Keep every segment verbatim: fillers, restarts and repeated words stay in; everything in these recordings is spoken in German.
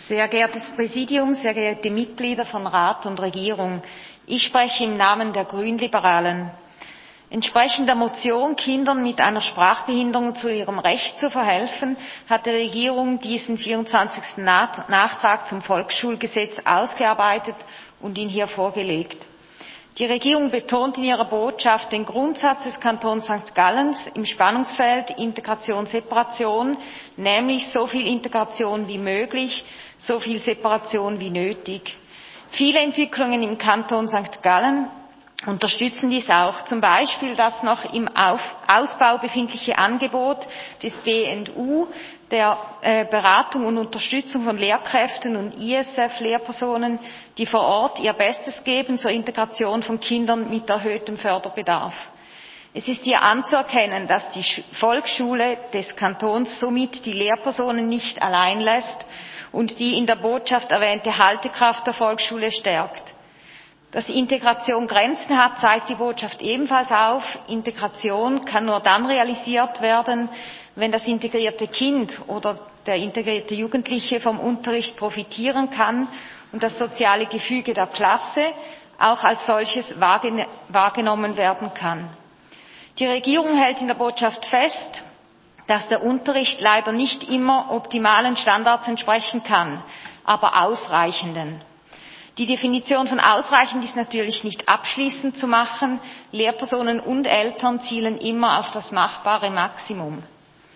Sehr geehrtes Präsidium, sehr geehrte Mitglieder von Rat und Regierung, ich spreche im Namen der Grünliberalen. Entsprechend der Motion Kindern mit einer Sprachbehinderung zu ihrem Recht zu verhelfen, hat die Regierung diesen vierundzwanzigsten Nachtrag zum Volksschulgesetz ausgearbeitet und ihn hier vorgelegt. Die Regierung betont in ihrer Botschaft den Grundsatz des Kantons Sankt Gallens im Spannungsfeld Integration-Separation, nämlich so viel Integration wie möglich, so viel Separation wie nötig. Viele Entwicklungen im Kanton Sankt Gallen unterstützen dies auch, zum Beispiel das noch im Ausbau befindliche Angebot des B N U, der äh, Beratung und Unterstützung von Lehrkräften und I S F-Lehrpersonen, die vor Ort ihr Bestes geben zur Integration von Kindern mit erhöhtem Förderbedarf. Es ist hier anzuerkennen, dass die Volksschule des Kantons somit die Lehrpersonen nicht allein lässt und die in der Botschaft erwähnte Haltekraft der Volksschule stärkt. Dass Integration Grenzen hat, zeigt die Botschaft ebenfalls auf. Integration kann nur dann realisiert werden, wenn das integrierte Kind oder der integrierte Jugendliche vom Unterricht profitieren kann und das soziale Gefüge der Klasse auch als solches wahrgenommen werden kann. Die Regierung hält in der Botschaft fest, dass der Unterricht leider nicht immer optimalen Standards entsprechen kann, aber ausreichenden. Die Definition von ausreichend ist natürlich nicht abschließend zu machen. Lehrpersonen und Eltern zielen immer auf das machbare Maximum.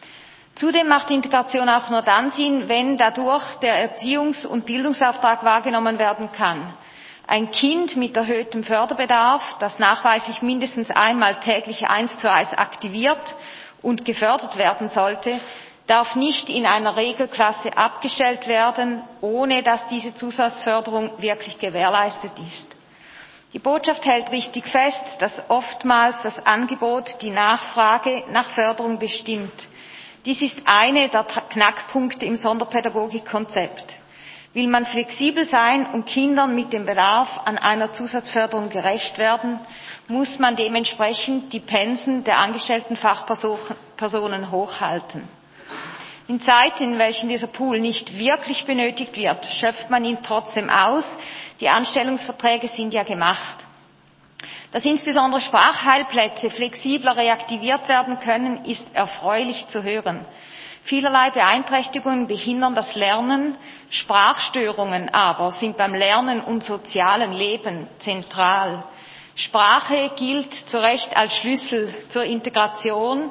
Zudem macht Integration auch nur dann Sinn, wenn dadurch der Erziehungs- und Bildungsauftrag wahrgenommen werden kann. Ein Kind mit erhöhtem Förderbedarf, das nachweislich mindestens einmal täglich eins zu eins aktiviert und gefördert werden sollte, darf nicht in einer Regelklasse abgestellt werden, ohne dass diese Zusatzförderung wirklich gewährleistet ist. Die Botschaft hält richtig fest, dass oftmals das Angebot die Nachfrage nach Förderung bestimmt. Dies ist einer der Knackpunkte im Sonderpädagogikkonzept. Will man flexibel sein und Kindern mit dem Bedarf an einer Zusatzförderung gerecht werden, muss man dementsprechend die Pensen der angestellten Fachpersonen hochhalten. In Zeiten, in welchen dieser Pool nicht wirklich benötigt wird, schöpft man ihn trotzdem aus. Die Anstellungsverträge sind ja gemacht. Dass insbesondere Sprachheilplätze flexibler reaktiviert werden können, ist erfreulich zu hören. Vielerlei Beeinträchtigungen behindern das Lernen, Sprachstörungen aber sind beim Lernen und sozialen Leben zentral. Sprache gilt zu Recht als Schlüssel zur Integration,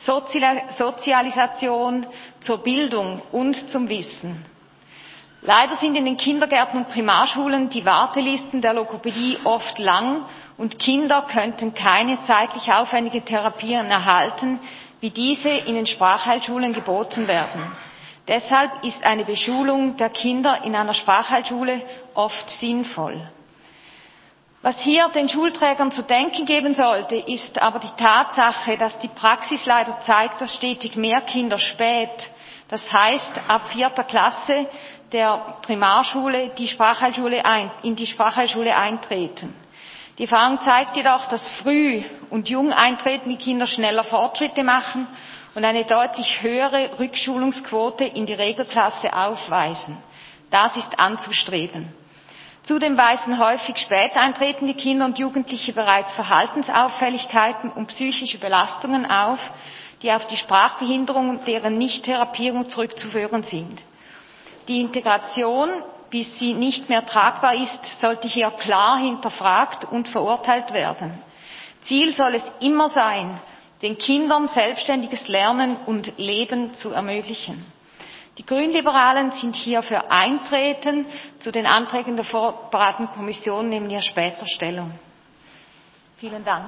Sozialisation, zur Bildung und zum Wissen. Leider sind in den Kindergärten und Primarschulen die Wartelisten der Logopädie oft lang und Kinder könnten keine zeitlich aufwendige Therapien erhalten, wie diese in den Sprachheilschulen geboten werden. Deshalb ist eine Beschulung der Kinder in einer Sprachheilschule oft sinnvoll. Was hier den Schulträgern zu denken geben sollte, ist aber die Tatsache, dass die Praxis leider zeigt, dass stetig mehr Kinder spät, das heißt ab vierter Klasse der Primarschule die Sprachheilschule ein, in die Sprachheilschule eintreten. Die Erfahrung zeigt jedoch, dass früh und jung eintretende Kinder schneller Fortschritte machen und eine deutlich höhere Rückschulungsquote in die Regelklasse aufweisen. Das ist anzustreben. Zudem weisen häufig spät eintretende Kinder und Jugendliche bereits Verhaltensauffälligkeiten und psychische Belastungen auf, die auf die Sprachbehinderung und deren Nichttherapierung zurückzuführen sind. Die Integration, bis sie nicht mehr tragbar ist, sollte hier klar hinterfragt und verurteilt werden. Ziel soll es immer sein, den Kindern selbstständiges Lernen und Leben zu ermöglichen. Die Grünliberalen sind hier für Eintreten. Zu den Anträgen der vorberatenden Kommission nehmen wir später Stellung. Vielen Dank.